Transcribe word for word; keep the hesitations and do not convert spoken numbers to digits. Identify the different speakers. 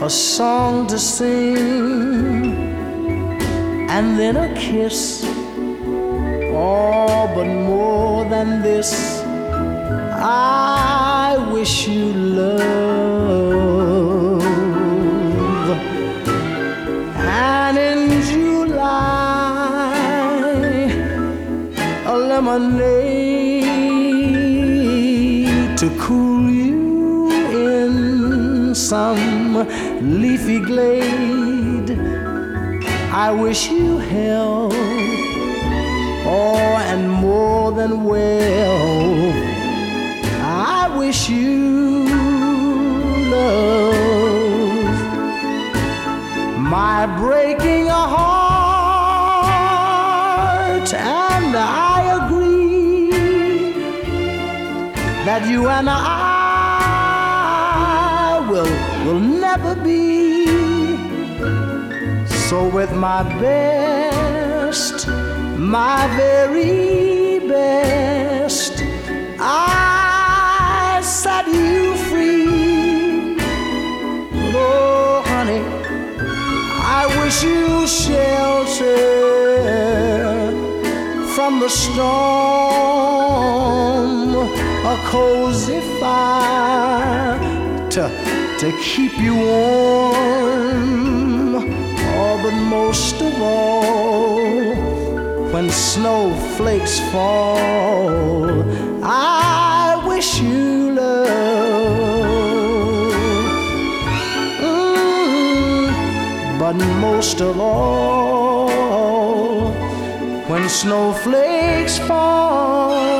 Speaker 1: a song to sing, and then a kiss. Oh, but more than this, I wish you love. And in July, a lemonade to cool you in some leafy glade. I wish you health, oh, and more than well, I wish you love. My breaking a heart, and I agree that you and I will, will never be. So with my best, my very best, I set you free. Oh, honey, I wish you shelter from the storm, a cozy fire to, to keep you warm. Oh, but most of all, when snowflakes fall, I wish you love. Mm, but most of all, when snowflakes fall,